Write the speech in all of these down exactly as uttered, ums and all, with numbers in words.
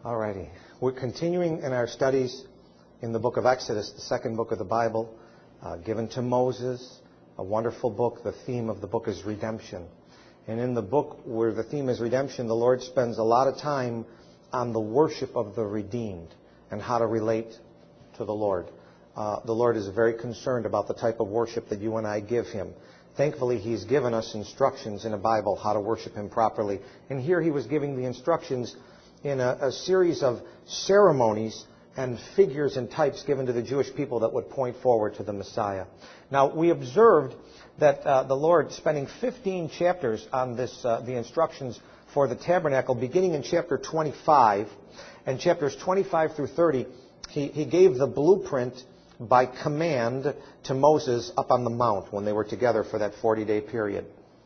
Alrighty. We're continuing in our studies in the book of Exodus, the second book of the Bible, uh, given to Moses, a wonderful book. The theme of the book is redemption. And in the book where the theme is redemption, the Lord spends a lot of time on the worship of the redeemed and how to relate to the Lord. Uh, the Lord is very concerned about the type of worship that you and I give Him. Thankfully, He's given us instructions in the Bible how to worship Him properly. And here He was giving the instructions in a, a series of ceremonies and figures and types given to the Jewish people that would point forward to the Messiah. Now, we observed that uh, the Lord spending fifteen chapters on this, uh, the instructions for the tabernacle, beginning in chapter twenty-five, and chapters twenty-five through thirty, he, he gave the blueprint by command to Moses up on the mount when they were together for that forty-day period.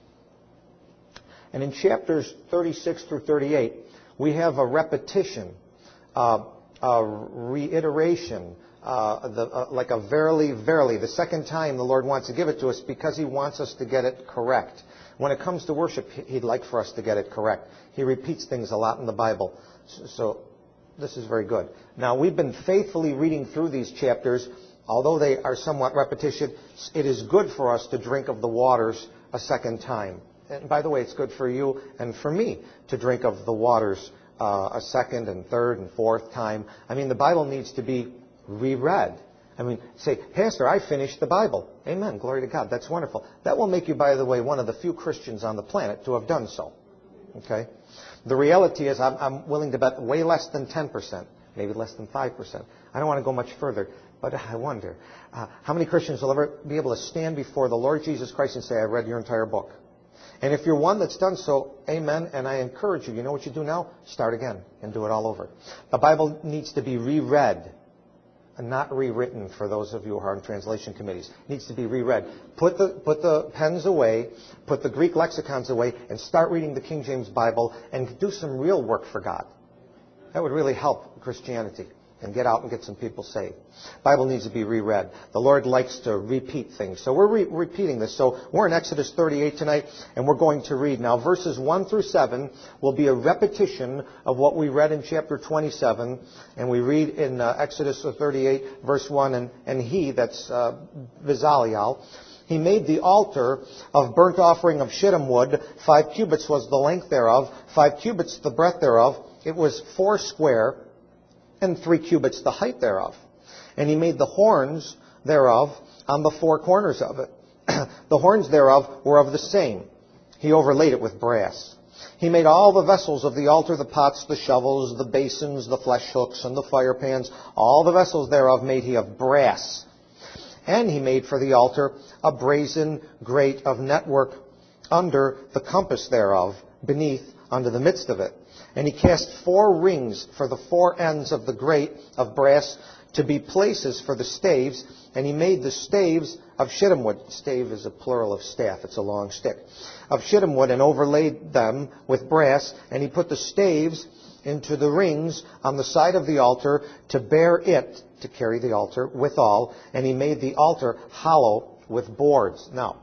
And in chapters thirty-six through thirty-eight, we have a repetition, uh, a reiteration, uh, the, uh, like a verily, verily. The second time the Lord wants to give it to us because He wants us to get it correct. When it comes to worship, He'd like for us to get it correct. He repeats things a lot in the Bible. So, so this is very good. Now, we've been faithfully reading through these chapters. Although they are somewhat repetition, it is good for us to drink of the waters a second time. And by the way, it's good for you and for me to drink of the waters uh, a second and third and fourth time. I mean, the Bible needs to be reread. I mean, say, Pastor, I finished the Bible. Amen. Glory to God. That's wonderful. That will make you, by the way, one of the few Christians on the planet to have done so. Okay? The reality is I'm, I'm willing to bet way less than ten percent, maybe less than five percent. I don't want to go much further. But I wonder, uh, how many Christians will ever be able to stand before the Lord Jesus Christ and say, I've read your entire book? And if you're one that's done so, amen, and I encourage you, you know what you do now? Start again and do it all over. The Bible needs to be reread and not rewritten for those of you who are on translation committees. It needs to be reread. Put the, put the pens away, put the Greek lexicons away, and start reading the King James Bible and do some real work for God. That would really help Christianity. And get out and get some people saved. Bible needs to be reread. The Lord likes to repeat things. So we're re- repeating this. So we're in Exodus thirty-eight tonight, and we're going to read. Now, verses one through seven will be a repetition of what we read in chapter twenty-seven. And we read in uh, Exodus thirty-eight, verse one, and, and he, that's uh, Bezalel, he made the altar of burnt offering of shittim wood. Five cubits was the length thereof, five cubits the breadth thereof. It was four square, and three cubits the height thereof. And he made the horns thereof on the four corners of it. The horns thereof were of the same. He overlaid it with brass. He made all the vessels of the altar, the pots, the shovels, the basins, the flesh hooks, and the fire pans. All the vessels thereof made he of brass. And he made for the altar a brazen grate of network under the compass thereof, beneath, under the midst of it. And he cast four rings for the four ends of the grate of brass to be places for the staves. And he made the staves of shittim wood. Stave is a plural of staff. It's a long stick. Of shittim wood, and overlaid them with brass. And he put the staves into the rings on the side of the altar to bear it, to carry the altar withal. And he made the altar hollow with boards. Now,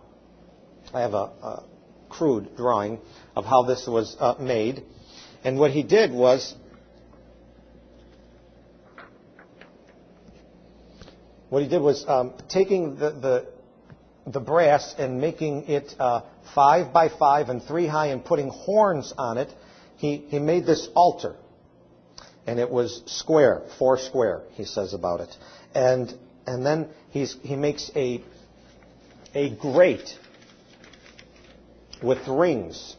I have a, a crude drawing of how this was uh, made. And what he did was, what he did was um, taking the, the the brass and making it uh, five by five and three high and putting horns on it. He he made this altar, and it was square, four square. He says about it, and and then he's he makes a a grate with rings.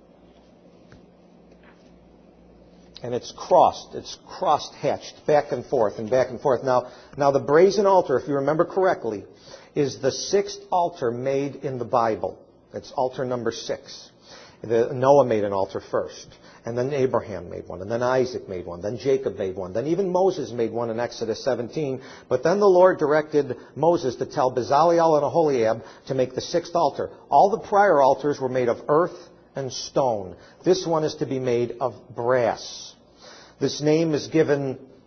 And it's crossed. It's cross-hatched back and forth and back and forth. Now, now the brazen altar, if you remember correctly, is the sixth altar made in the Bible. It's altar number six. The, Noah made an altar first. And then Abraham made one. And then Isaac made one. Then Jacob made one. Then even Moses made one in Exodus seventeen. But then the Lord directed Moses to tell Bezalel and Aholiab to make the sixth altar. All the prior altars were made of earth and stone. This one is to be made of brass. This name is given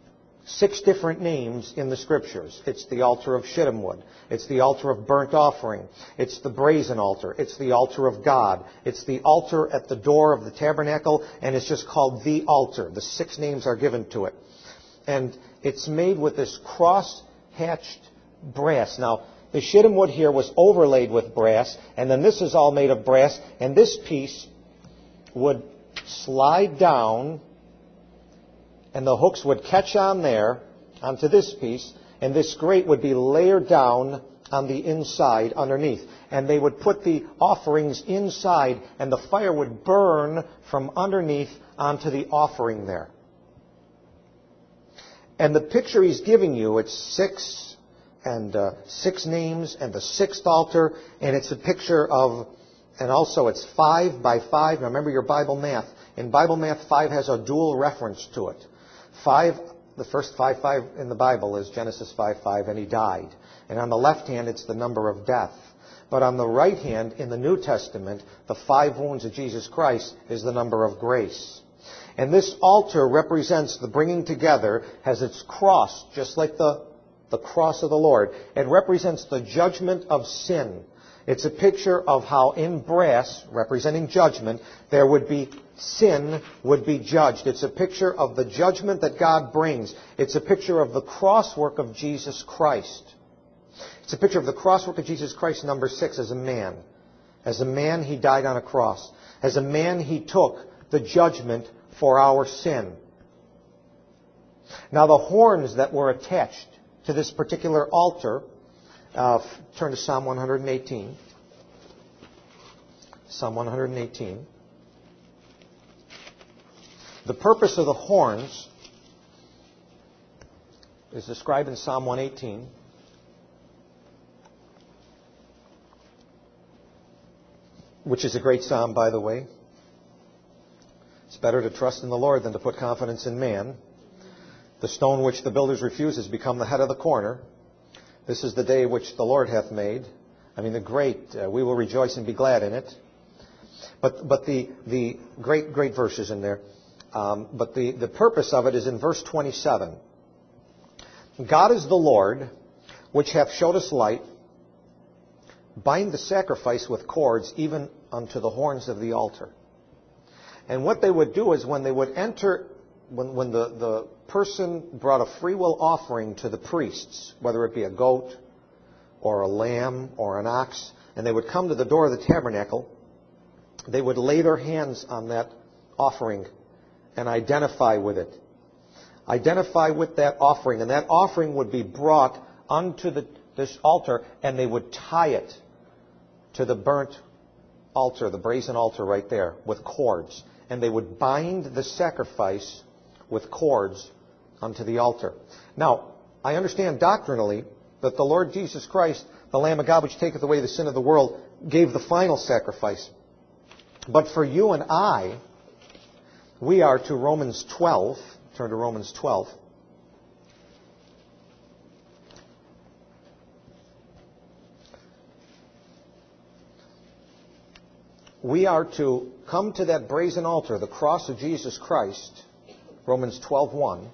six different names in the Scriptures. It's the altar of shittim wood. It's the altar of burnt offering. It's the brazen altar. It's the altar of God. It's the altar at the door of the tabernacle, and it's just called the altar. The six names are given to it. And it's made with this cross-hatched brass. Now, the shittim wood here was overlaid with brass, and then this is all made of brass, and this piece would slide down, and the hooks would catch on there, onto this piece, and this grate would be layered down on the inside underneath. And they would put the offerings inside, and the fire would burn from underneath onto the offering there. And the picture he's giving you, it's six and uh, six names and the sixth altar, and it's a picture of, and also it's five by five. Now remember your Bible math. In Bible math, five has a dual reference to it. Five, the first five, five in the Bible is Genesis five, five, and he died. And on the left hand, it's the number of death. But on the right hand, in the New Testament, the five wounds of Jesus Christ is the number of grace. And this altar represents the bringing together, has its cross, just like the, the cross of the Lord. It represents the judgment of sin. It's a picture of how in brass, representing judgment, there would be sin would be judged. It's a picture of the judgment that God brings. It's a picture of the cross work of Jesus Christ. It's a picture of the cross work of Jesus Christ, number six, as a man. As a man, he died on a cross. As a man, he took the judgment for our sin. Now, the horns that were attached to this particular altar, uh, turn to Psalm one hundred eighteen. Psalm one hundred eighteen. The purpose of the horns is described in Psalm one eighteen. Which is a great psalm, by the way. It's better to trust in the Lord than to put confidence in man. The stone which the builders refuse has become the head of the corner. This is the day which the Lord hath made. I mean, the great, uh, we will rejoice and be glad in it. But but the, the great, great verses in there. Um, but the, the purpose of it is in verse twenty-seven. God is the Lord, which hath showed us light. Bind the sacrifice with cords, even unto the horns of the altar. And what they would do is when they would enter, when, when the, the person brought a free will offering to the priests, whether it be a goat or a lamb or an ox, and they would come to the door of the tabernacle, they would lay their hands on that offering and identify with it. Identify with that offering, and that offering would be brought unto the, this altar, and they would tie it to the burnt altar, the brazen altar right there, with cords. And they would bind the sacrifice with cords unto the altar. Now, I understand doctrinally that the Lord Jesus Christ, the Lamb of God which taketh away the sin of the world, gave the final sacrifice. But for you and I, we are to Romans twelve. Turn to Romans twelve. We are to come to that brazen altar, the cross of Jesus Christ, Romans twelve one.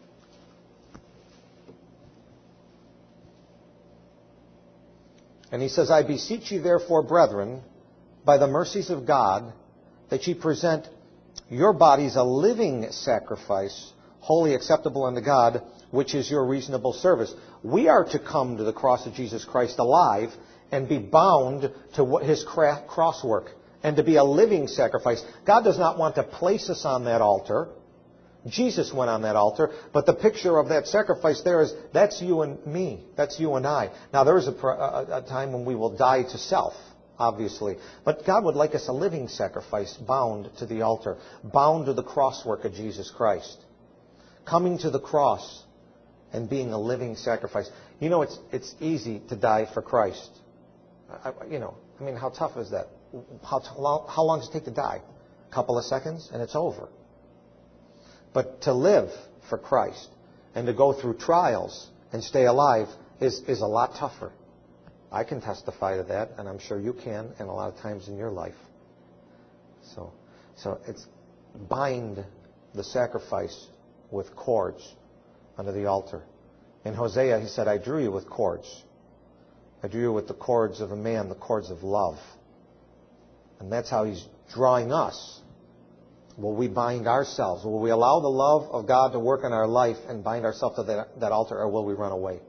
And he says, I beseech you therefore, brethren, by the mercies of God, that ye present your bodies a living sacrifice, wholly acceptable unto God, which is your reasonable service. We are to come to the cross of Jesus Christ alive and be bound to what his cross work and to be a living sacrifice. God does not want to place us on that altar. Jesus went on that altar, but the picture of that sacrifice there is, that's you and me. That's you and I. Now, there is a, a, a time when we will die to self, obviously. But God would like us a living sacrifice, bound to the altar, bound to the cross work of Jesus Christ. Coming to the cross and being a living sacrifice. You know, it's it's easy to die for Christ. I, you know, I mean, how tough is that? How, how, how long does it take to die? A couple of seconds and it's over. But to live for Christ and to go through trials and stay alive is, is a lot tougher. I can testify to that, and I'm sure you can, and a lot of times in your life. So, so it's bind the sacrifice with cords under the altar. In Hosea, he said, I drew you with cords. I drew you with the cords of a man, the cords of love. And that's how he's drawing us. Will we bind ourselves? Will we allow the love of God to work in our life and bind ourselves to that, that altar, or will we run away?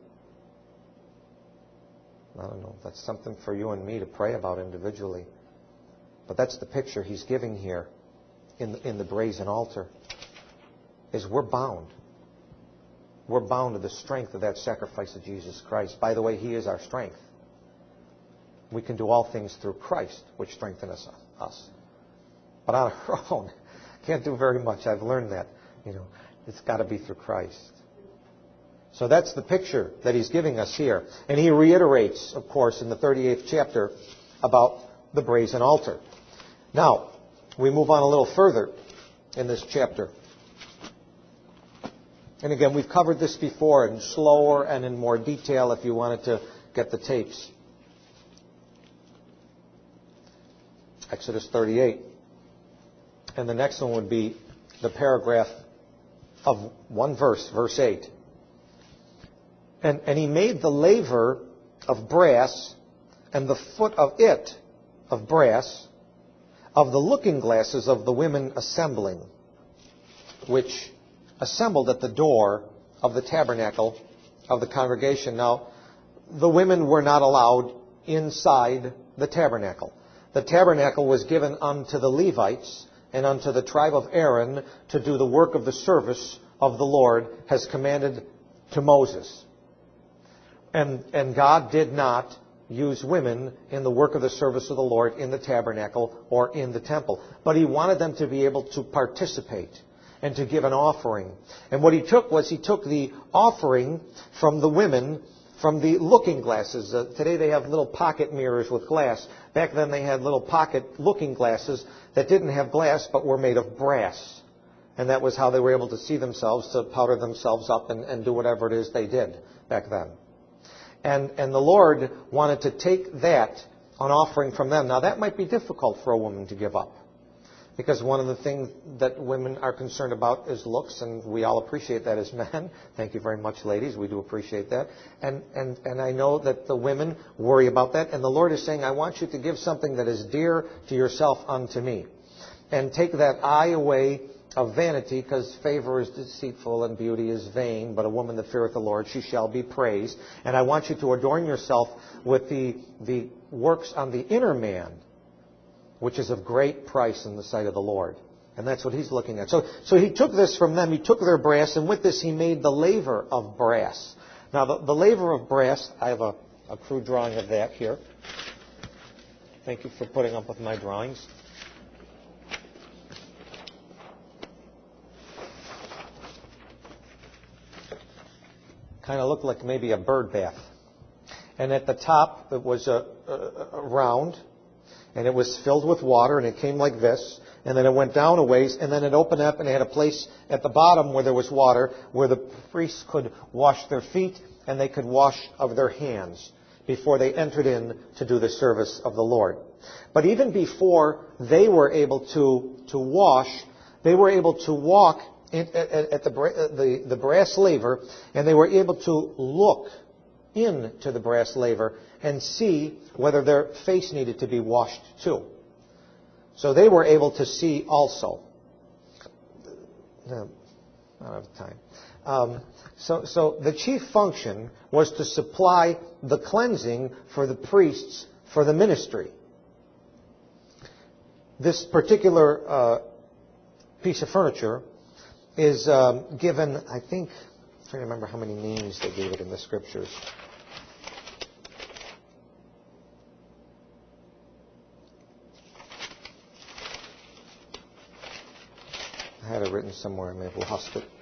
I don't know. That's something for you and me to pray about individually. But that's the picture he's giving here in the, in the brazen altar, is we're bound. We're bound to the strength of that sacrifice of Jesus Christ. By the way, he is our strength. We can do all things through Christ, which strengthens us. But on our own, can't do very much. I've learned that. You know, it's got to be through Christ. So that's the picture that he's giving us here. And he reiterates, of course, in the thirty-eighth chapter about the brazen altar. Now, we move on a little further in this chapter. And again, we've covered this before in slower and in more detail if you wanted to get the tapes. Exodus thirty-eight. And the next one would be the paragraph of one verse, verse eight. And, and he made the laver of brass and the foot of it of brass of the looking glasses of the women assembling, which assembled at the door of the tabernacle of the congregation. Now, the women were not allowed inside the tabernacle. The tabernacle was given unto the Levites and unto the tribe of Aaron to do the work of the service of the Lord, has commanded to Moses. And, and God did not use women in the work of the service of the Lord in the tabernacle or in the temple. But he wanted them to be able to participate and to give an offering. And what he took was he took the offering from the women from the looking glasses. Uh, today they have little pocket mirrors with glass. Back then they had little pocket looking glasses that didn't have glass but were made of brass. And that was how they were able to see themselves, to powder themselves up and, and do whatever it is they did back then. And, and the Lord wanted to take that, an offering from them. Now that might be difficult for a woman to give up. Because one of the things that women are concerned about is looks, and we all appreciate that as men. Thank you very much, ladies. We do appreciate that. And, and, and I know that the women worry about that. And the Lord is saying, I want you to give something that is dear to yourself unto me. And take that eye away of vanity, because favor is deceitful and beauty is vain, but a woman that feareth the Lord, she shall be praised. And I want you to adorn yourself with the, the works on the inner man, which is of great price in the sight of the Lord. And that's what he's looking at. So, so he took this from them. He took their brass, and with this he made the laver of brass. Now, the, the laver of brass, I have a, a crude drawing of that here. Thank you for putting up with my drawings. Kind of looked like maybe a bird bath. And at the top, it was a, a, a round. And it was filled with water, and it came like this. And then it went down a ways, and then it opened up, and it had a place at the bottom where there was water, where the priests could wash their feet, and they could wash of their hands before they entered in to do the service of the Lord. But even before they were able to, to wash, they were able to walk in, at, at the, the, the brass laver, and they were able to look into the brass laver and see whether their face needed to be washed too. So they were able to see also. No, not enough time. Um, so, so the chief function was to supply the cleansing for the priests for the ministry. This particular uh, piece of furniture is um, given, I think, I'm trying to remember how many names they gave it in the scriptures. I had it written somewhere. I may have lost it.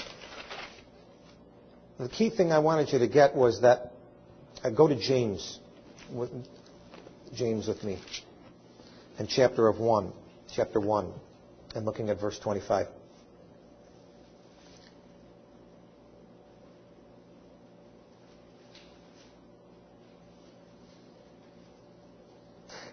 The key thing I wanted you to get was that, uh, go to James, with, James with me, and chapter of one, chapter one, and looking at verse twenty-five.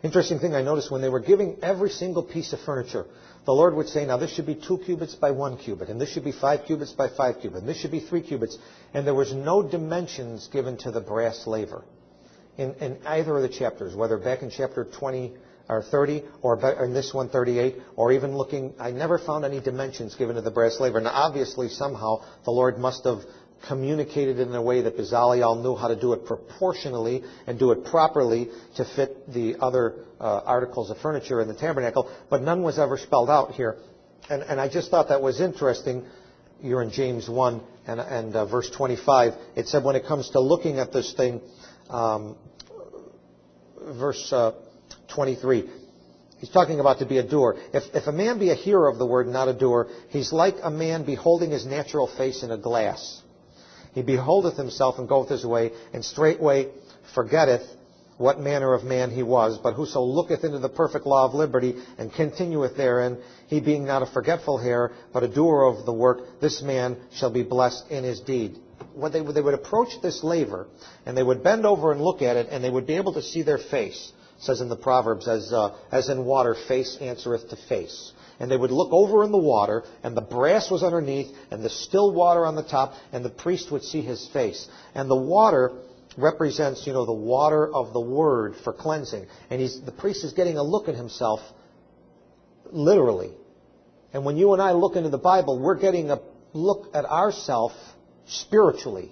Interesting thing I noticed, when they were giving every single piece of furniture, the Lord would say, now this should be two cubits by one cubit, and this should be five cubits by five cubits, and this should be three cubits. And there was no dimensions given to the brass laver in, in either of the chapters, whether back in chapter twenty or thirty, or in this one, thirty-eight, or even looking, I never found any dimensions given to the brass laver. Now obviously somehow the Lord must have communicated it in a way that Bezalel knew how to do it proportionally and do it properly to fit the other uh, articles of furniture in the tabernacle, but none was ever spelled out here. And, and I just thought that was interesting. You're in James one and, and uh, verse twenty-five. It said when it comes to looking at this thing, um, verse uh, twenty-three, he's talking about to be a doer. If, if a man be a hearer of the word, not a doer, he's like a man beholding his natural face in a glass. He beholdeth himself and goeth his way, and straightway forgetteth what manner of man he was. But whoso looketh into the perfect law of liberty, and continueth therein, he being not a forgetful hearer, but a doer of the work, this man shall be blessed in his deed. When they, they would approach this laver, and they would bend over and look at it, and they would be able to see their face. It says in the Proverbs, as, uh, as in water, face answereth to face. And they would look over in the water, and the brass was underneath, and the still water on the top, and the priest would see his face. And the water represents, you know, the water of the Word for cleansing. And he's, the priest is getting a look at himself, literally. And when you and I look into the Bible, we're getting a look at ourself spiritually.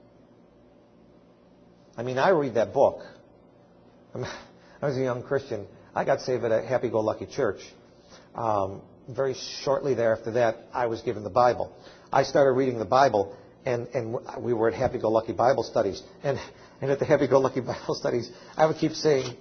I mean, I read that book. I was a young Christian. I got saved at a happy-go-lucky church. Um, very shortly thereafter that, I was given the Bible. I started reading the Bible, and, and we were at Happy-Go-Lucky Bible Studies. And, and at the Happy-Go-Lucky Bible Studies, I would keep saying,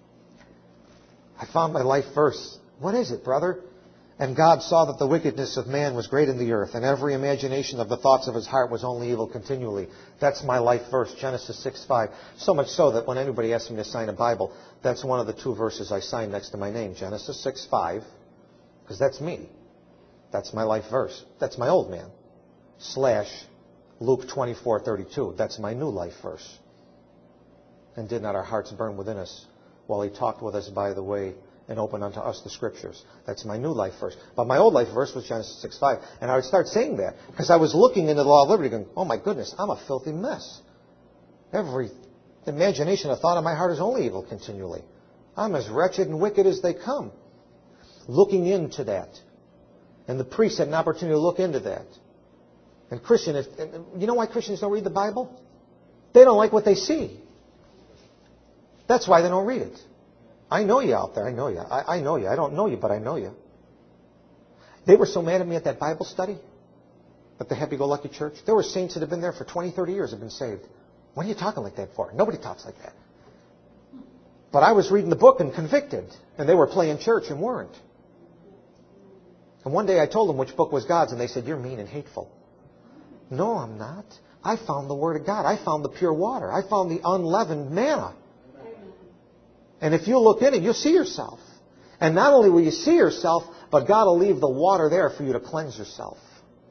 I found my life verse. What is it, brother? And God saw that the wickedness of man was great in the earth, and every imagination of the thoughts of his heart was only evil continually. That's my life verse, Genesis six five. So much so that when anybody asks me to sign a Bible, that's one of the two verses I sign next to my name, Genesis six five. Because that's me. That's my life verse. That's my old man. Slash Luke twenty-four thirty-two. That's my new life verse. And did not our hearts burn within us while he talked with us by the way and opened unto us the Scriptures. That's my new life verse. But my old life verse was Genesis six five. And I would start saying that because I was looking into the law of liberty going, oh my goodness, I'm a filthy mess. Every imagination or thought of my heart is only evil continually. I'm as wretched and wicked as they come. Looking into that. And the priest had an opportunity to look into that. And Christian, if, and you know why Christians don't read the Bible? They don't like what they see. That's why they don't read it. I know you out there. I know you. I, I know you. I don't know you, but I know you. They were so mad at me at that Bible study at the Happy-Go-Lucky Church. There were saints that have been there for twenty, thirty years have been saved. What are you talking like that for? Nobody talks like that. But I was reading the book and convicted. And they were playing church and weren't. And one day I told them which book was God's, and they said, you're mean and hateful. No, I'm not. I found the Word of God. I found the pure water. I found the unleavened manna. And if you look in it, you'll see yourself. And not only will you see yourself, but God will leave the water there for you to cleanse yourself.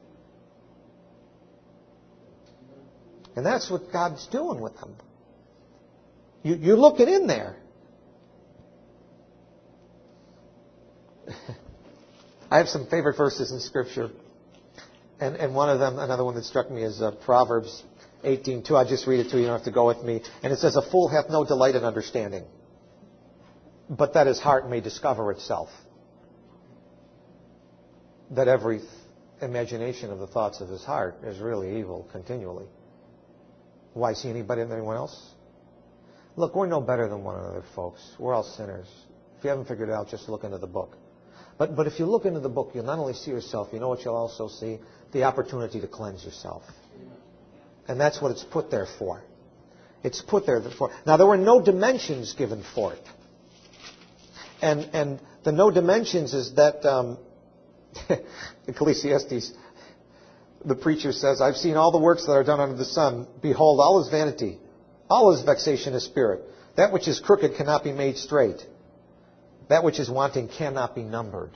And that's what God's doing with them. You, you're looking in there. I have some favorite verses in Scripture. And, and one of them, another one that struck me is uh, Proverbs eighteen two. I'll just read it to you. You don't have to go with me. And it says, a fool hath no delight in understanding, but that his heart may discover itself. That every imagination of the thoughts of his heart is really evil continually. Why see anybody in anyone else? Look, we're no better than one another, folks. We're all sinners. If you haven't figured it out, just look into the book. But, but if you look into the book, you'll not only see yourself, you know what you'll also see? The opportunity to cleanse yourself. And that's what it's put there for. It's put there for. Now, there were no dimensions given for it. And, and the no dimensions is that um, Ecclesiastes, the preacher says, I've seen all the works that are done under the sun. Behold, all is vanity. All is vexation of spirit. That which is crooked cannot be made straight. That which is wanting cannot be numbered.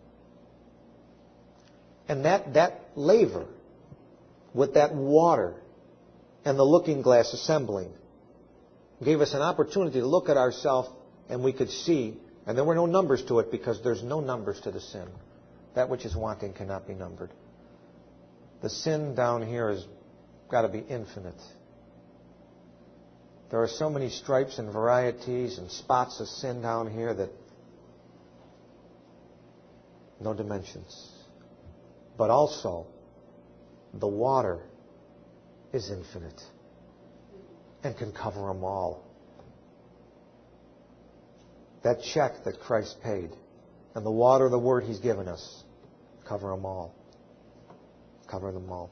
And that, that laver with that water and the looking glass assembling gave us an opportunity to look at ourselves and we could see, and there were no numbers to it because there's no numbers to the sin. That which is wanting cannot be numbered. The sin down here has got to be infinite. There are so many stripes and varieties and spots of sin down here that no dimensions. But also, the water is infinite and can cover them all. That check that Christ paid and the water, the word He's given us, cover them all. Cover them all.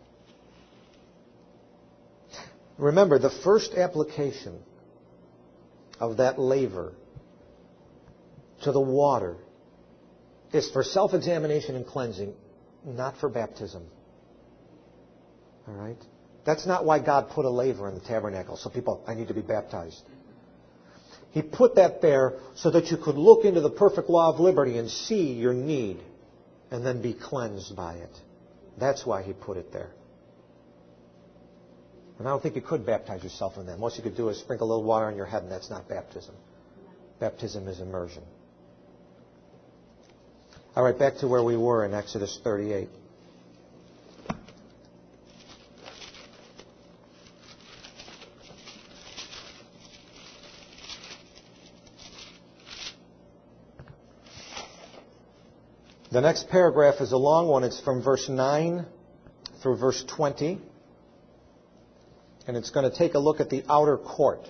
Remember, the first application of that laver to the water is for self-examination and cleansing, not for baptism. All right? That's not why God put a laver in the tabernacle. So people, I need to be baptized. He put that there so that you could look into the perfect law of liberty and see your need and then be cleansed by it. That's why He put it there. And I don't think you could baptize yourself in that. Most you could do is sprinkle a little water on your head, and that's not baptism. Baptism is immersion. All right, back to where we were in Exodus thirty-eight. The next paragraph is a long one. It's from verse nine through verse twenty. And it's going to take a look at the outer court.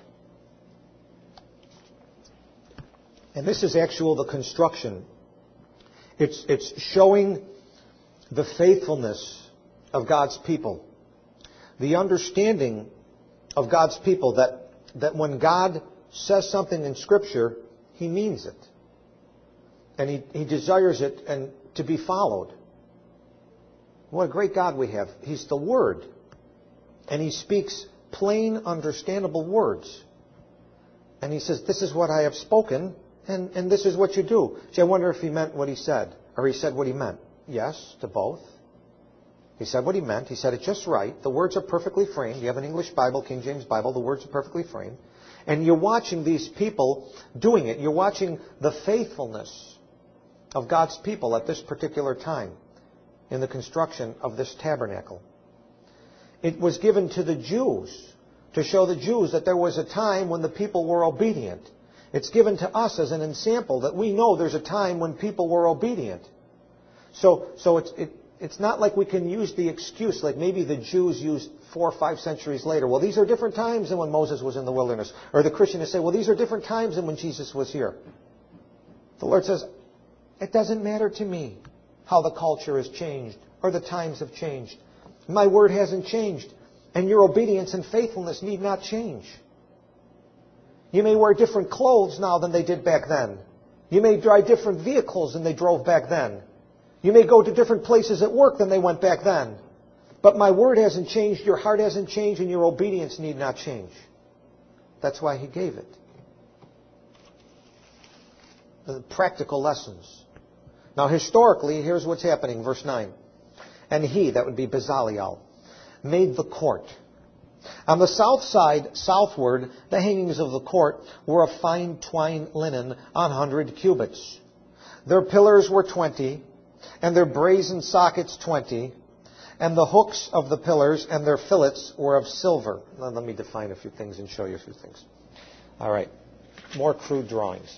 And this is actual the construction. It's, it's showing the faithfulness of God's people. The understanding of God's people that, that when God says something in Scripture, He means it. And He, he desires it and to be followed. What a great God we have. He's the Word. And He speaks plain, understandable words. And He says, this is what I have spoken, and, and this is what you do. See, I wonder if He meant what He said, or He said what He meant. Yes, to both. He said what He meant. He said it just right. The words are perfectly framed. You have an English Bible, King James Bible. The words are perfectly framed. And you're watching these people doing it. You're watching the faithfulness of God's people at this particular time in the construction of this tabernacle. It was given to the Jews to show the Jews that there was a time when the people were obedient. It's given to us as an example that we know there's a time when people were obedient. So, so it's, it, it's not like we can use the excuse like maybe the Jews used four or five centuries later. Well, these are different times than when Moses was in the wilderness. Or the Christians say, well, these are different times than when Jesus was here. The Lord says, it doesn't matter to me how the culture has changed or the times have changed. My word hasn't changed. And your obedience and faithfulness need not change. You may wear different clothes now than they did back then. You may drive different vehicles than they drove back then. You may go to different places at work than they went back then. But my word hasn't changed, your heart hasn't changed, and your obedience need not change. That's why He gave it. The practical lessons. Now, historically, here's what's happening. Verse nine. And he, that would be Bezalel, made the court. On the south side, southward, the hangings of the court were of fine twine linen an hundred cubits. Their pillars were twenty, and their brazen sockets twenty, and the hooks of the pillars and their fillets were of silver. Now, let me define a few things and show you a few things. All right. More crude drawings.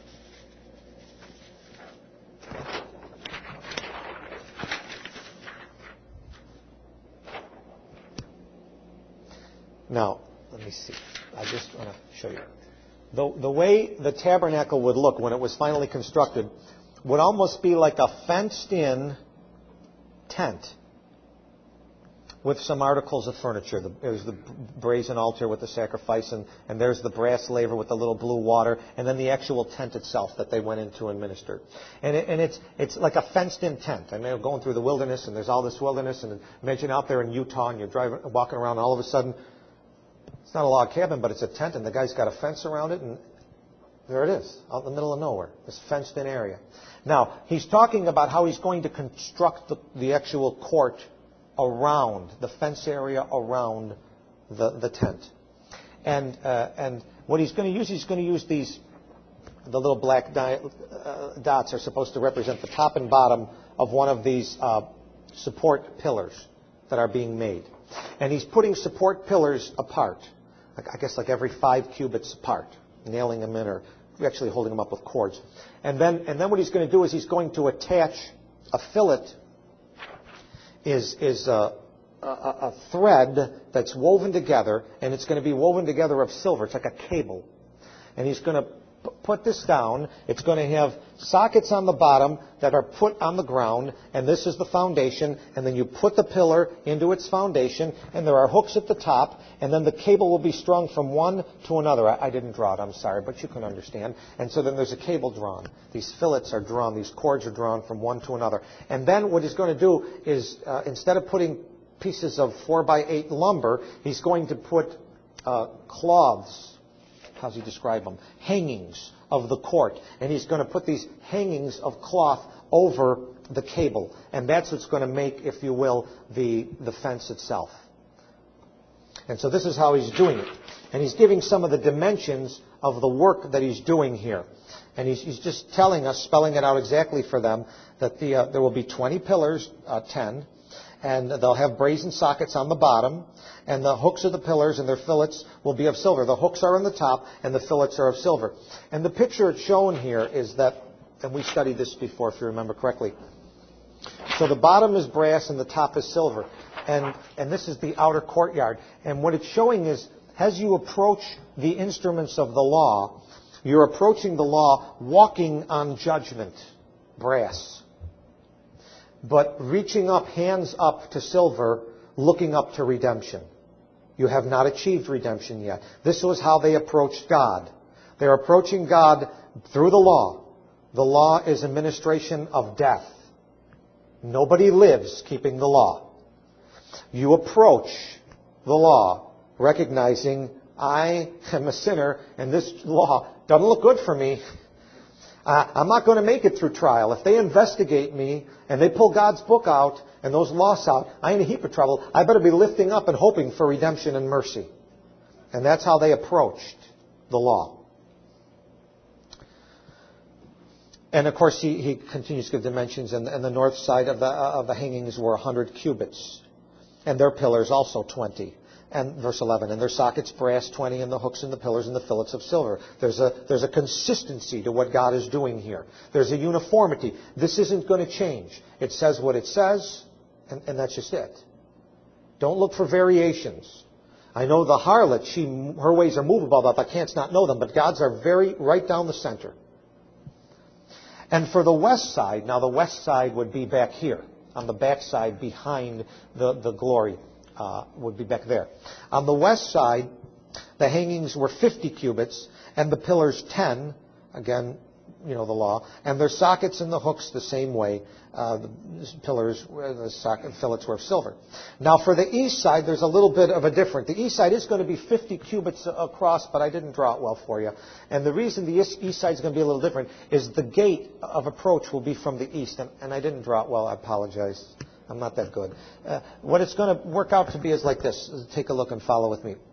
Now, let me see. I just want to show you. The, the way the tabernacle would look when it was finally constructed would almost be like a fenced-in tent with some articles of furniture. The, there's the brazen altar with the sacrifice, and, and there's the brass laver with the little blue water, and then the actual tent itself that they went into and ministered. And, it, and it's it's like a fenced-in tent. I mean, you're going through the wilderness, and there's all this wilderness, and imagine out there in Utah, and you're driving, walking around, and all of a sudden, it's not a log cabin, but it's a tent, and the guy's got a fence around it, and there it is, out in the middle of nowhere, this fenced-in area. Now, he's talking about how he's going to construct the, the actual court around, the fence area around the, the tent. And uh, and what he's going to use, he's going to use these the little black di- uh, dots are supposed to represent the top and bottom of one of these uh, support pillars that are being made. And he's putting support pillars apart, I guess like every five cubits apart, nailing them in or actually holding them up with cords. And then, and then what he's going to do is he's going to attach a fillet, is, is a, a, a thread that's woven together, and it's going to be woven together of silver. It's like a cable. And he's going to put this down. It's going to have sockets on the bottom that are put on the ground, and this is the foundation. And then you put the pillar into its foundation, and there are hooks at the top, and then the cable will be strung from one to another. I, I didn't draw it, I'm sorry, but you can understand. And so then there's a cable drawn. These fillets are drawn. These cords are drawn from one to another. And then what he's going to do is, uh, instead of putting pieces of four by eight lumber, he's going to put uh, cloths. How does he describe them? Hangings of the court. And he's going to put these hangings of cloth over the cable. And that's what's going to make, if you will, the, the fence itself. And so this is how he's doing it. And he's giving some of the dimensions of the work that he's doing here. And he's, he's just telling us, spelling it out exactly for them, that the, uh, there will be twenty pillars, uh, ten, and they'll have brazen sockets on the bottom, and the hooks of the pillars and their fillets will be of silver. The hooks are on the top, and the fillets are of silver. And the picture it's shown here is that, and we studied this before, if you remember correctly. So the bottom is brass and the top is silver. And, and this is the outer courtyard. And what it's showing is, as you approach the instruments of the law, you're approaching the law walking on judgment, brass. But reaching up, hands up to silver, looking up to redemption. You have not achieved redemption yet. This was how they approached God. They're approaching God through the law. The law is a ministration of death. Nobody lives keeping the law. You approach the law recognizing I am a sinner and this law doesn't look good for me. Uh, I'm not going to make it through trial. If they investigate me and they pull God's book out and those laws out, I'm in a heap of trouble. I better be lifting up and hoping for redemption and mercy. And that's how they approached the law. And of course, he, he continues to give dimensions, and, and the north side of the, uh, of the hangings were one hundred cubits. And their pillars also twenty. And verse eleven, and their sockets brass twenty, and the hooks and the pillars and the fillets of silver. There's a, there's a consistency to what God is doing here. There's a uniformity. This isn't going to change. It says what it says, and, and that's just it. Don't look for variations. I know the harlot, she, her ways are movable, but I can't not know them. But God's are very right down the center. And for the west side, now the west side would be back here, on the back side behind the, the glory. Uh, would be back there. On the west side, the hangings were fifty cubits, and the pillars ten. Again, you know the law. And their sockets and the hooks the same way. Uh, the pillars, the socket fillets were of silver. Now for the east side, there's a little bit of a difference. The east side is going to be fifty cubits across, but I didn't draw it well for you. And the reason the east side is going to be a little different is the gate of approach will be from the east. And, and I didn't draw it well. I apologize. I'm not that good. Uh, what it's going to work out to be is like this. Take a look and follow with me.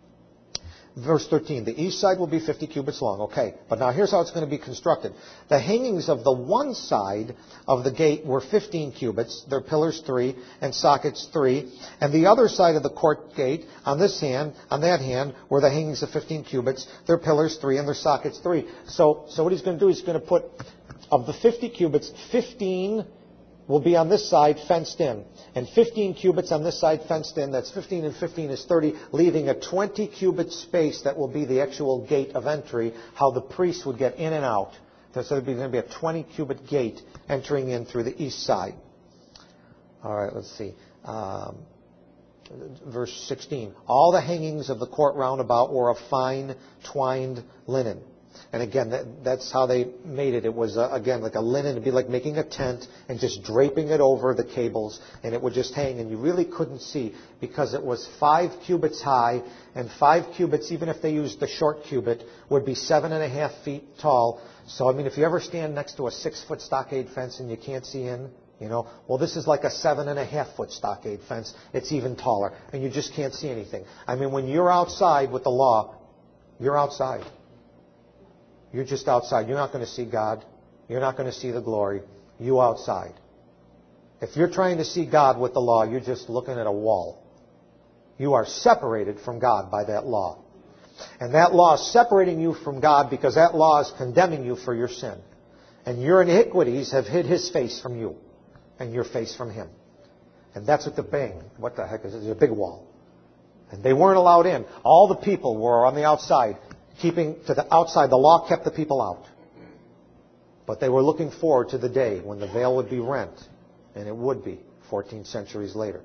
Verse thirteen, the east side will be fifty cubits long. Okay, but now here's how it's going to be constructed. The hangings of the one side of the gate were fifteen cubits, their pillars three, and sockets three. And the other side of the court gate, on this hand, on that hand, were the hangings of fifteen cubits, their pillars three, and their sockets three. So, so what he's going to do, he's going to put, of the fifty cubits, fifteen will be on this side fenced in. And fifteen cubits on this side fenced in. That's fifteen and fifteen is thirty, leaving a twenty cubit space that will be the actual gate of entry, how the priests would get in and out. So there's going to be a twenty cubit gate entering in through the east side. All right, let's see. Um, verse sixteen. All the hangings of the court round about were of fine twined linen. And again, that, that's how they made it. It was, uh, again, like a linen. It'd be like making a tent and just draping it over the cables, and it would just hang. And you really couldn't see because it was five cubits high, and five cubits, even if they used the short cubit, would be seven and a half feet tall. So, I mean, if you ever stand next to a six-foot stockade fence and you can't see in, you know, well, this is like a seven and a half foot stockade fence. It's even taller, and you just can't see anything. I mean, when you're outside with the law, you're outside. You're just outside. You're not going to see God. You're not going to see the glory. You outside. If you're trying to see God with the law, you're just looking at a wall. You are separated from God by that law. And that law is separating you from God because that law is condemning you for your sin. And your iniquities have hid His face from you and your face from Him. And that's what the bang. What the heck is it? It's a big wall. And they weren't allowed in. All the people were on the outside. Keeping to the outside, the law kept the people out. But they were looking forward to the day when the veil would be rent. And it would be fourteen centuries later.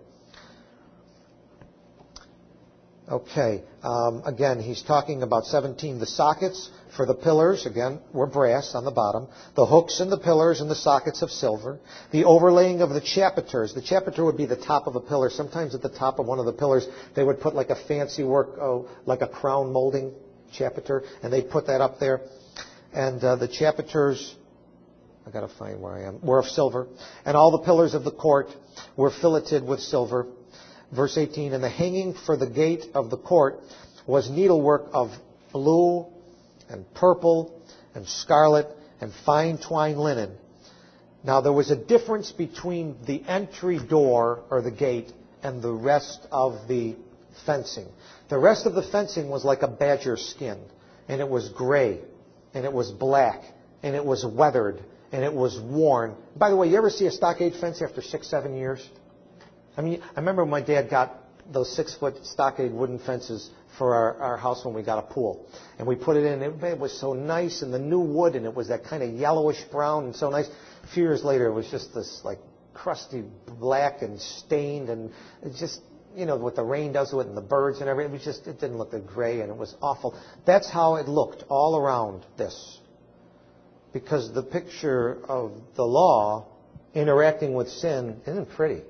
Okay, um, again, he's talking about seventeen. The sockets for the pillars, again, were brass on the bottom. The hooks and the pillars and the sockets of silver. The overlaying of the chapiters. The chapiter would be the top of a pillar. Sometimes at the top of one of the pillars, they would put like a fancy work, oh, like a crown molding chapiter, and they'd put that up there. And uh, the chapiters, I've got to find where I am, were of silver. And all the pillars of the court were filleted with silver. Verse eighteen, and the hanging for the gate of the court was needlework of blue and purple and scarlet and fine twined linen. Now there was a difference between the entry door or the gate and the rest of the fencing. The rest of the fencing was like a badger skin, and it was gray, and it was black, and it was weathered, and it was worn. By the way, you ever see a stockade fence after six, seven years? I mean, I remember my dad got those six-foot stockade wooden fences for our, our house when we got a pool. And we put it in. It, it was so nice, and the new wood, and it was that kind of yellowish brown and so nice. A few years later, it was just this, like, crusty black and stained, and it just, you know, what the rain does to it and the birds and everything. It was just, it didn't look good gray, and it was awful. That's how it looked all around this. Because the picture of the law interacting with sin isn't pretty.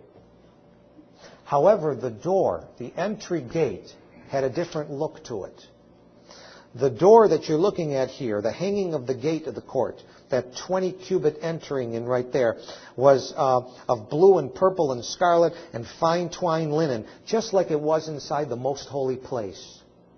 However, the door, the entry gate, had a different look to it. The door that you're looking at here, the hanging of the gate of the court, that twenty cubit entering in right there, was uh, of blue and purple and scarlet and fine twined linen, just like it was inside the most holy place.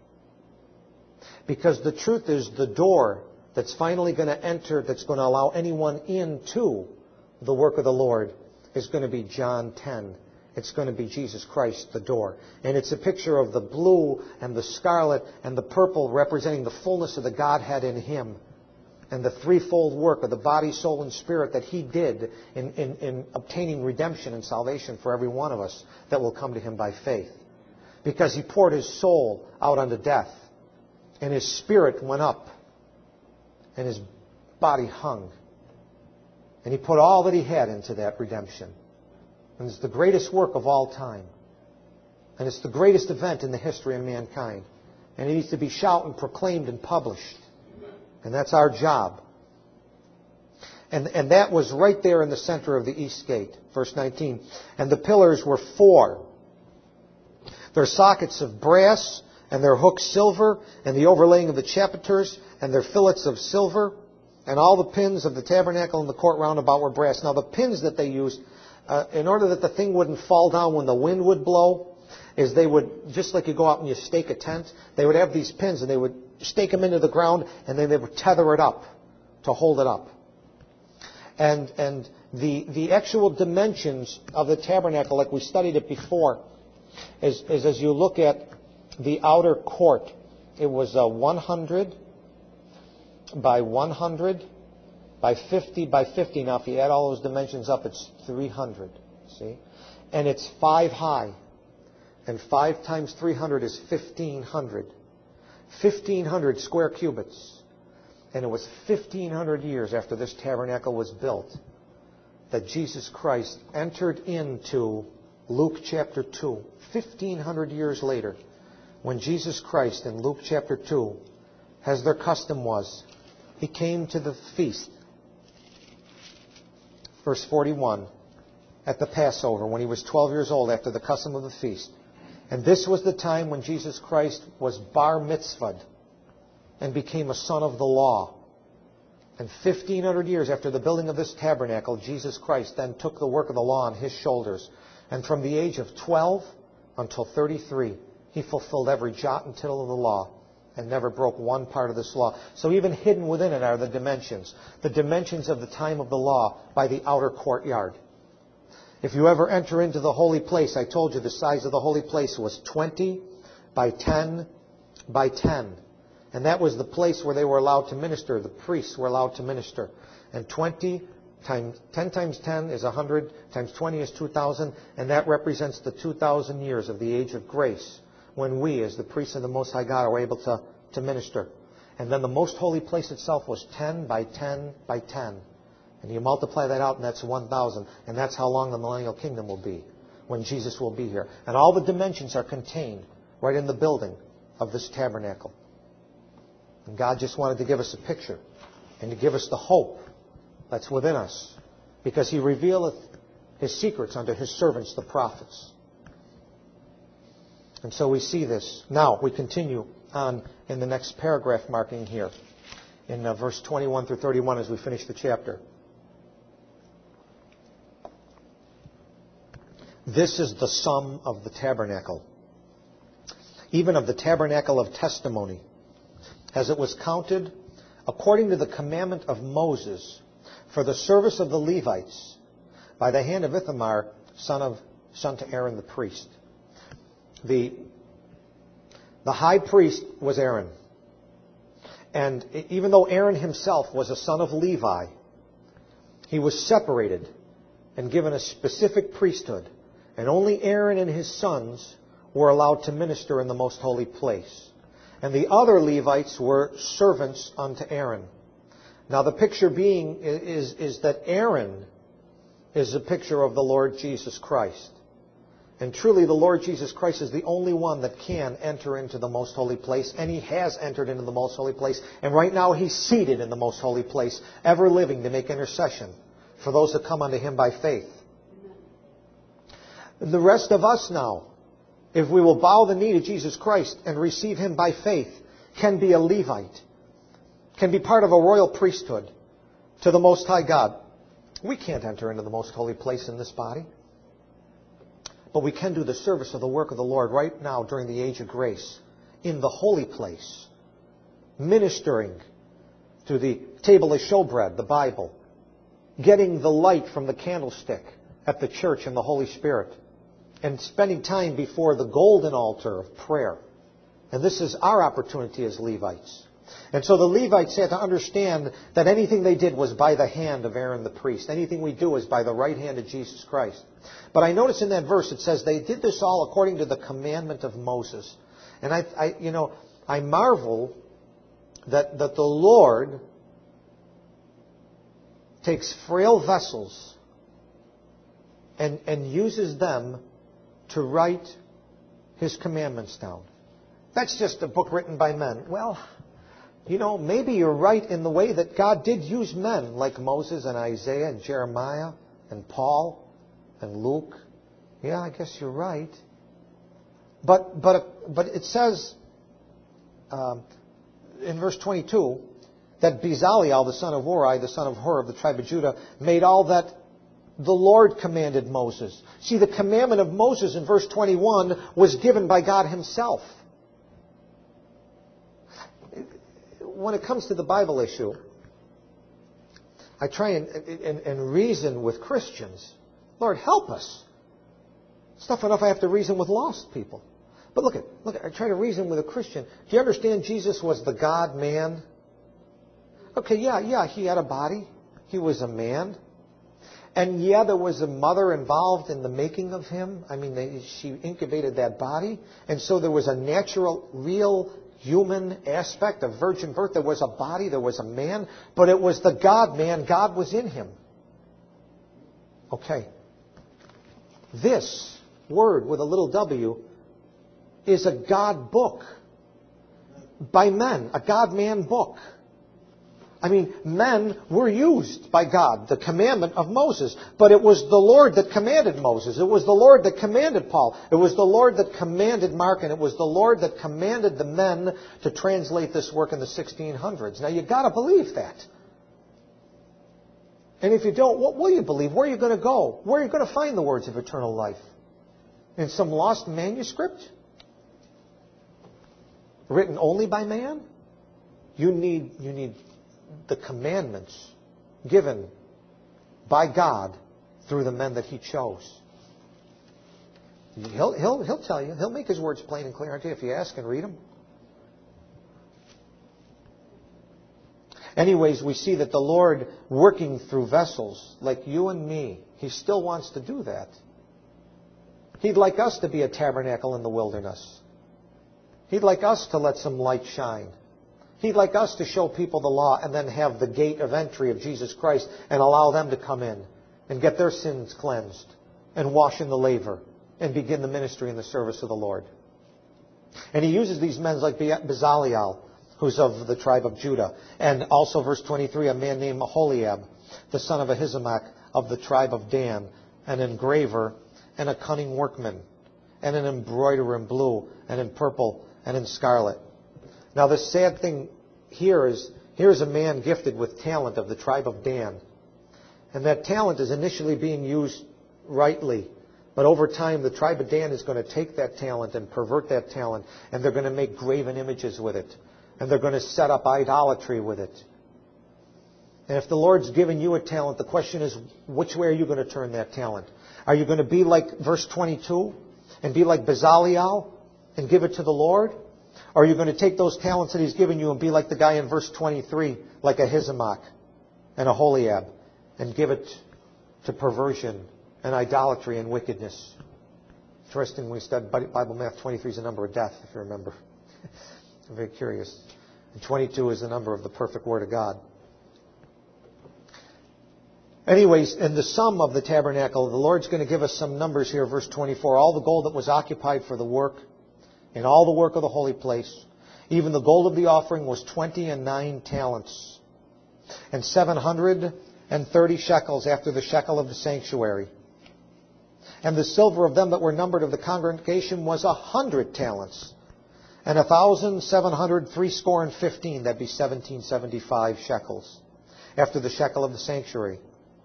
Because the truth is, the door that's finally going to enter, that's going to allow anyone into the work of the Lord, is going to be John ten. It's going to be Jesus Christ, the door. And it's a picture of the blue and the scarlet and the purple representing the fullness of the Godhead in Him. And the threefold work of the body, soul, and spirit that He did in, in, in obtaining redemption and salvation for every one of us that will come to Him by faith. Because He poured His soul out unto death. And His spirit went up. And His body hung. And He put all that He had into that redemption. And it's the greatest work of all time. And it's the greatest event in the history of mankind. And it needs to be shouted and proclaimed and published. And that's our job. And, and that was right there in the center of the east gate. Verse nineteen. And the pillars were four. Their sockets of brass, and their hooks silver, and the overlaying of the chapiters, and their fillets of silver, and all the pins of the tabernacle and the court round about were brass. Now the pins that they used, Uh, in order that the thing wouldn't fall down when the wind would blow, is they would, just like you go out and you stake a tent, they would have these pins and they would stake them into the ground and then they would tether it up to hold it up. And and the the actual dimensions of the tabernacle, like we studied it before, is, is as you look at the outer court, it was a one hundred by one hundred by fifty by fifty. Now, if you add all those dimensions up, it's three hundred. See? And it's five high. And five times three hundred is fifteen hundred. fifteen hundred square cubits. And it was fifteen hundred years after this tabernacle was built that Jesus Christ entered into Luke chapter two. fifteen hundred years later, when Jesus Christ in Luke chapter two, as their custom was, He came to the feast. Verse forty-one, at the Passover, when He was twelve years old, after the custom of the feast. And this was the time when Jesus Christ was bar mitzvahed and became a son of the law. And fifteen hundred years after the building of this tabernacle, Jesus Christ then took the work of the law on His shoulders. And from the age of twelve until thirty-three, He fulfilled every jot and tittle of the law and never broke one part of this law. So even hidden within it are the dimensions. The dimensions of the time of the law by the outer courtyard. If you ever enter into the holy place, I told you the size of the holy place was twenty by ten by ten. And that was the place where they were allowed to minister. The priests were allowed to minister. And twenty times ten times ten is one hundred, times twenty is two thousand, and that represents the two thousand years of the age of grace, when we, as the priests of the Most High God, are able to, to minister. And then the most holy place itself was ten by ten by ten. And you multiply that out, and that's one thousand. And that's how long the millennial kingdom will be, when Jesus will be here. And all the dimensions are contained right in the building of this tabernacle. And God just wanted to give us a picture and to give us the hope that's within us, because He revealeth His secrets unto His servants, the prophets. And so we see this. Now, we continue on in the next paragraph marking here, in uh, verse twenty-one through thirty-one, as we finish the chapter. This is the sum of the tabernacle, even of the tabernacle of testimony, as it was counted according to the commandment of Moses for the service of the Levites by the hand of Ithamar, son of son to Aaron the priest. The, the high priest was Aaron. And even though Aaron himself was a son of Levi, he was separated and given a specific priesthood. And only Aaron and his sons were allowed to minister in the most holy place. And the other Levites were servants unto Aaron. Now the picture being is, is that Aaron is a picture of the Lord Jesus Christ. And truly the Lord Jesus Christ is the only one that can enter into the most holy place. And He has entered into the most holy place. And right now He's seated in the most holy place, ever living to make intercession for those that come unto Him by faith. The rest of us now, if we will bow the knee to Jesus Christ and receive Him by faith, can be a Levite, can be part of a royal priesthood to the Most High God. We can't enter into the most holy place in this body, but we can do the service of the work of the Lord right now during the age of grace in the holy place, ministering to the table of showbread, the Bible, getting the light from the candlestick at the church and the Holy Spirit, and spending time before the golden altar of prayer. And this is our opportunity as Levites. And so the Levites had to understand that anything they did was by the hand of Aaron the priest. Anything we do is by the right hand of Jesus Christ. But I notice in that verse it says they did this all according to the commandment of Moses. And I, I you know, I marvel that, that the Lord takes frail vessels and, and uses them to write His commandments down. That's just a book written by men. Well, you know, maybe you're right in the way that God did use men like Moses and Isaiah and Jeremiah and Paul and Luke. Yeah, I guess you're right. But but but it says um, in verse twenty-two that Bezaleel, the son of Uri, the son of Hur of the tribe of Judah, made all that the Lord commanded Moses. See, the commandment of Moses in verse twenty-one was given by God Himself. When it comes to the Bible issue, I try and, and, and reason with Christians. Lord, help us. It's tough enough I have to reason with lost people. But look at, look at, I try to reason with a Christian. Do you understand Jesus was the God-man? Okay, yeah, yeah, He had a body. He was a man. And yeah, there was a mother involved in the making of Him. I mean, they, she incubated that body. And so there was a natural, real human aspect of virgin birth. There was a body, there was a man. But it was the God-man. God was in Him. Okay. This word with a little w is a God book by men. A God-man book. I mean, men were used by God, the commandment of Moses. But it was the Lord that commanded Moses. It was the Lord that commanded Paul. It was the Lord that commanded Mark. And it was the Lord that commanded the men to translate this work in the sixteen hundreds. Now, you've got to believe that. And if you don't, what will you believe? Where are you going to go? Where are you going to find the words of eternal life? In some lost manuscript? written only by man. You need, you need the commandments given by God through the men that He chose. He'll, he'll, he'll tell you. He'll make His words plain and clear unto you if you ask and read them. Anyways, we see that the Lord, working through vessels like you and me, He still wants to do that. He'd like us to be a tabernacle in the wilderness. He'd like us to let some light shine. He'd like us to show people the law and then have the gate of entry of Jesus Christ and allow them to come in and get their sins cleansed and wash in the laver and begin the ministry and the service of the Lord. And He uses these men like Bezaleel, who's of the tribe of Judah. And also, verse twenty-three, a man named Aholiab, the son of Ahisamach of the tribe of Dan, an engraver and a cunning workman, and an embroiderer in blue and in purple and in scarlet. Now, the sad thing here is, here is a man gifted with talent of the tribe of Dan. And that talent is initially being used rightly. But over time, the tribe of Dan is going to take that talent and pervert that talent, and they're going to make graven images with it. And they're going to set up idolatry with it. And if the Lord's given you a talent, the question is, which way are you going to turn that talent? Are you going to be like verse twenty-two and be like Bezaleel and give it to the Lord? Or are you going to take those talents that He's given you and be like the guy in verse twenty-three, like Ahisamach and Aholiab, and give it to perversion and idolatry and wickedness? Interesting, when we studied Bible math, twenty-three is the number of death, if you remember. I'm very curious. And twenty-two is the number of the perfect Word of God. Anyways, in the sum of the tabernacle, the Lord's going to give us some numbers here, verse twenty-four. All the gold that was occupied for the work, and all the work of the holy place, even the gold of the offering was twenty and nine talents, and seven hundred and thirty shekels after the shekel of the sanctuary. And the silver of them that were numbered of the congregation was a hundred talents, and a thousand seven hundred threescore and fifteen, that'd be seventeen seventy-five shekels, after the shekel of the sanctuary.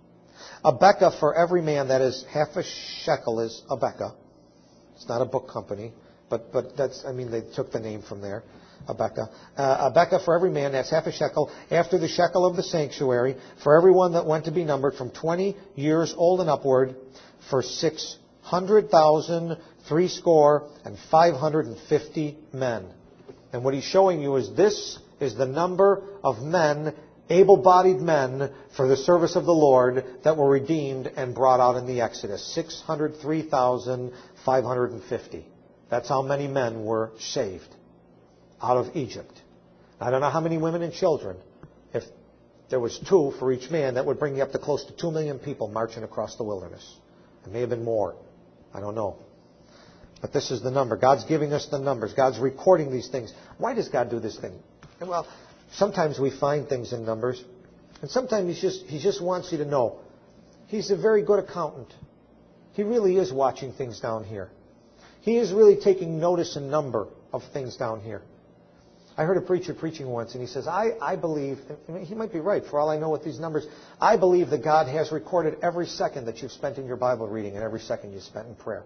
A becca for every man, that is, half a shekel is a becca. It's not a book company, but but that's, I mean, they took the name from there. A becca. Uh, a becca for every man, that's half a shekel, after the shekel of the sanctuary, for everyone that went to be numbered from twenty years old and upward, for six hundred thousand threescore and five hundred and fifty men. And what he's showing you is this is the number of men, able-bodied men, for the service of the Lord that were redeemed and brought out in the Exodus. six hundred three thousand five hundred fifty. That's how many men were saved out of Egypt. I don't know how many women and children. If there was two for each man, that would bring you up to close to two million people marching across the wilderness. It may have been more. I don't know. But this is the number. God's giving us the numbers. God's recording these things. Why does God do this thing? Well, sometimes we find things in numbers, and sometimes He just, He just wants you to know He's a very good accountant. He really is watching things down here. He is really taking notice and number of things down here. I heard a preacher preaching once, and he says, I, I believe, and he might be right for all I know with these numbers, I believe that God has recorded every second that you've spent in your Bible reading and every second you spent in prayer.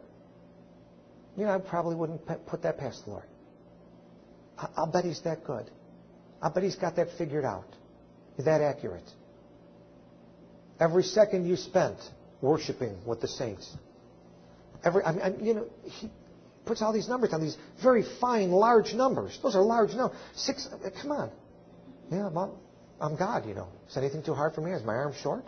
You know, I probably wouldn't put that past the Lord. I'll bet He's that good. I'll bet He's got that figured out. He's that accurate. Every second you spent worshiping with the saints. Every, I mean, you know, He puts all these numbers down, these very fine, large numbers. Those are large numbers. Six, come on. Yeah, well, I'm God, you know. Is anything too hard for me? Is my arm short?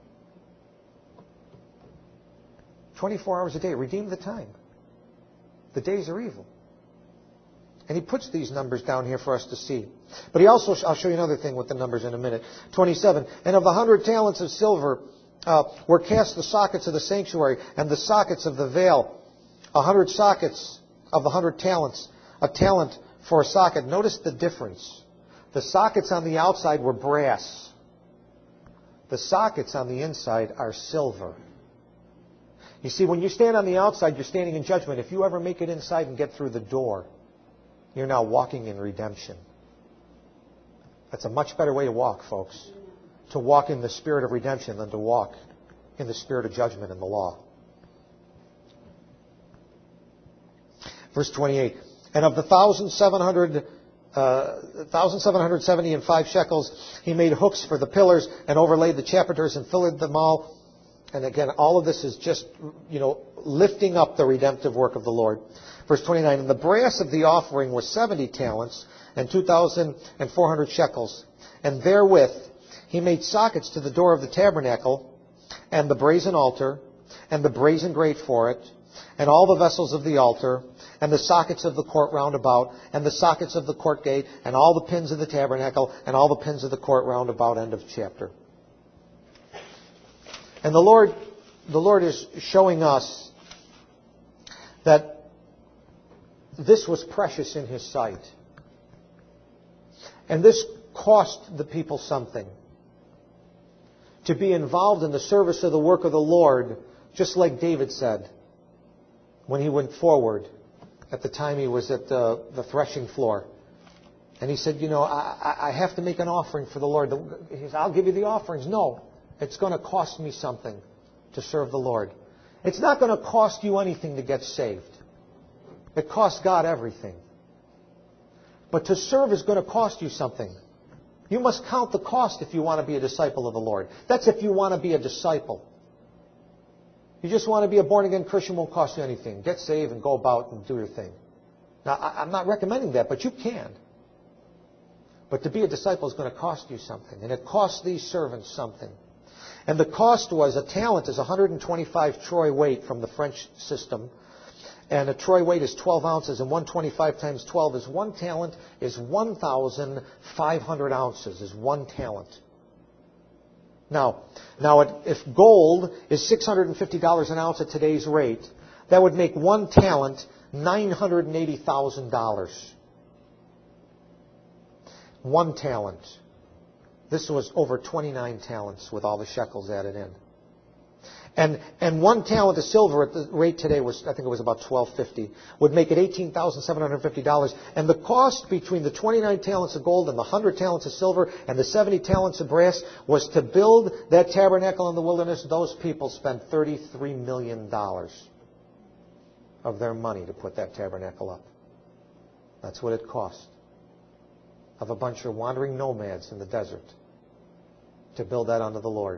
twenty-four hours a day. Redeem the time. The days are evil. And He puts these numbers down here for us to see. But He also, I'll show you another thing with the numbers in a minute. twenty-seven. And of the hundred talents of silver uh, were cast the sockets of the sanctuary and the sockets of the veil. A hundred sockets of the hundred talents. A talent for a socket. Notice the difference. The sockets on the outside were brass. The sockets on the inside are silver. You see, when you stand on the outside, you're standing in judgment. If you ever make it inside and get through the door, you're now walking in redemption. That's a much better way to walk, folks. To walk in the spirit of redemption than to walk in the spirit of judgment and the law. Verse twenty-eight. And of the one thousand seven hundred uh, one thousand seven hundred seventy and five shekels. He made hooks for the pillars and overlaid the chapiters and filled them all. And again, all of this is just, you know, lifting up the redemptive work of the Lord. Verse twenty-nine, and the brass of the offering was seventy talents and two thousand four hundred shekels. And therewith he made sockets to the door of the tabernacle and the brazen altar and the brazen grate for it and all the vessels of the altar and the sockets of the court round about and the sockets of the court gate and all the pins of the tabernacle and all the pins of the court round about. End of chapter. And the Lord, the Lord is showing us that this was precious in His sight. And this cost the people something. To be involved in the service of the work of the Lord, just like David said when he went forward at the time he was at the, the threshing floor. And he said, you know, I, I have to make an offering for the Lord. He said, I'll give you the offerings. No. It's going to cost me something to serve the Lord. It's not going to cost you anything to get saved. It costs God everything. But to serve is going to cost you something. You must count the cost if you want to be a disciple of the Lord. That's if you want to be a disciple. You just want to be a born-again Christian, won't cost you anything. Get saved and go about and do your thing. Now, I'm not recommending that, but you can. But to be a disciple is going to cost you something. And it costs these servants something. And the cost was, a talent is one hundred twenty-five troy weight from the French system. And a troy weight is twelve ounces, and one hundred twenty-five times twelve is one talent, is one thousand five hundred ounces, is one talent. Now, now if gold is six hundred fifty dollars an ounce at today's rate, that would make one talent nine hundred eighty thousand dollars. One talent. This was over twenty-nine talents with all the shekels added in. And and one talent of silver at the rate today was, I think it was about twelve fifty, would make it eighteen thousand seven hundred fifty dollars. And the cost between the twenty-nine talents of gold and the one hundred talents of silver and the seventy talents of brass was to build that tabernacle in the wilderness. Those people spent thirty-three million dollars of their money to put that tabernacle up. That's what it cost. Of a bunch of wandering nomads in the desert to build that unto the Lord.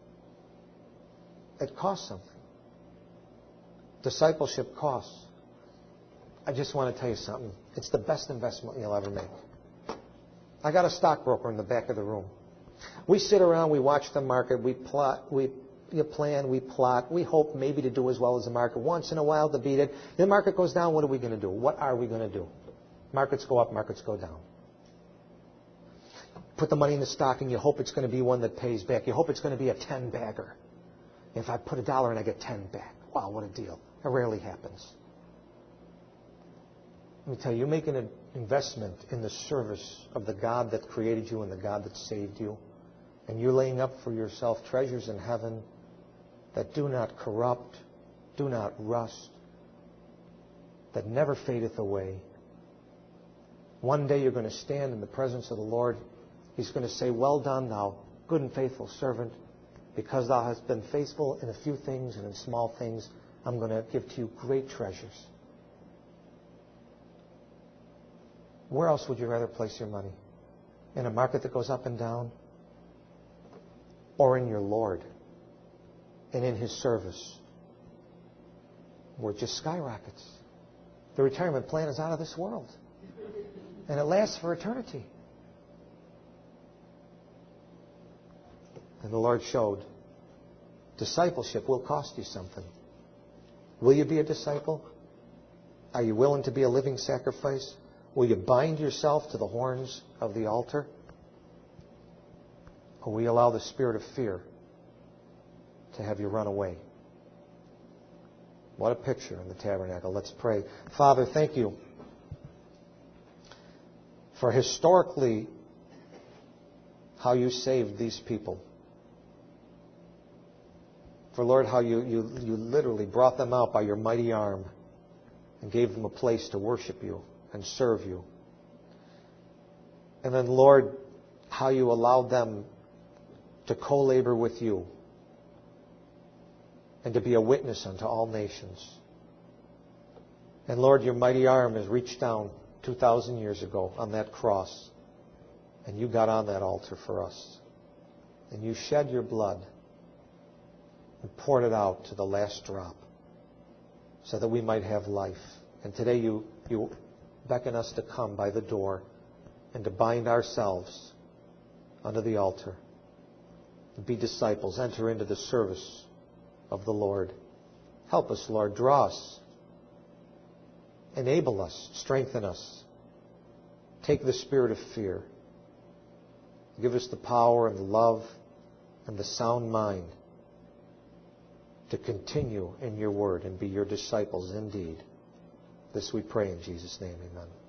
It costs something. Discipleship costs. I just want to tell you something. It's the best investment you'll ever make. I got a stockbroker in the back of the room. We sit around, we watch the market, we plot, we you plan, we plot, we hope maybe to do as well as the market. Once in a while to beat it. The market goes down, what are we going to do? What are we going to do? Markets go up, markets go down. Put the money in the stock and you hope it's going to be one that pays back. You hope it's going to be a ten-bagger. If I put a dollar and I get ten back. Wow, what a deal. It rarely happens. Let me tell you, you're making an investment in the service of the God that created you and the God that saved you. And you're laying up for yourself treasures in heaven that do not corrupt, do not rust, that never fadeth away. One day you're going to stand in the presence of the Lord. He's going to say, well done, thou good and faithful servant. Because thou hast been faithful in a few things and in small things, I'm going to give to you great treasures. Where else would you rather place your money? In a market that goes up and down? Or in your Lord? And in His service? Where it just skyrockets. The retirement plan is out of this world. And it lasts for eternity. And the Lord showed, discipleship will cost you something. Will you be a disciple? Are you willing to be a living sacrifice? Will you bind yourself to the horns of the altar? Or will you allow the spirit of fear to have you run away? What a picture in the tabernacle. Let's pray. Father, thank you for historically how you saved these people. For, Lord, how you, you, you literally brought them out by your mighty arm and gave them a place to worship you and serve you. And then, Lord, how you allowed them to co-labor with you and to be a witness unto all nations. And, Lord, your mighty arm has reached down two thousand years ago on that cross. And you got on that altar for us. And you shed your blood and poured it out to the last drop so that we might have life. And today you, you beckon us to come by the door and to bind ourselves under the altar. To be disciples, enter into the service of the Lord. Help us, Lord. Draw us. Enable us. Strengthen us. Take the spirit of fear. Give us the power and the love and the sound mind to continue in your word and be your disciples indeed. This we pray in Jesus' name. Amen.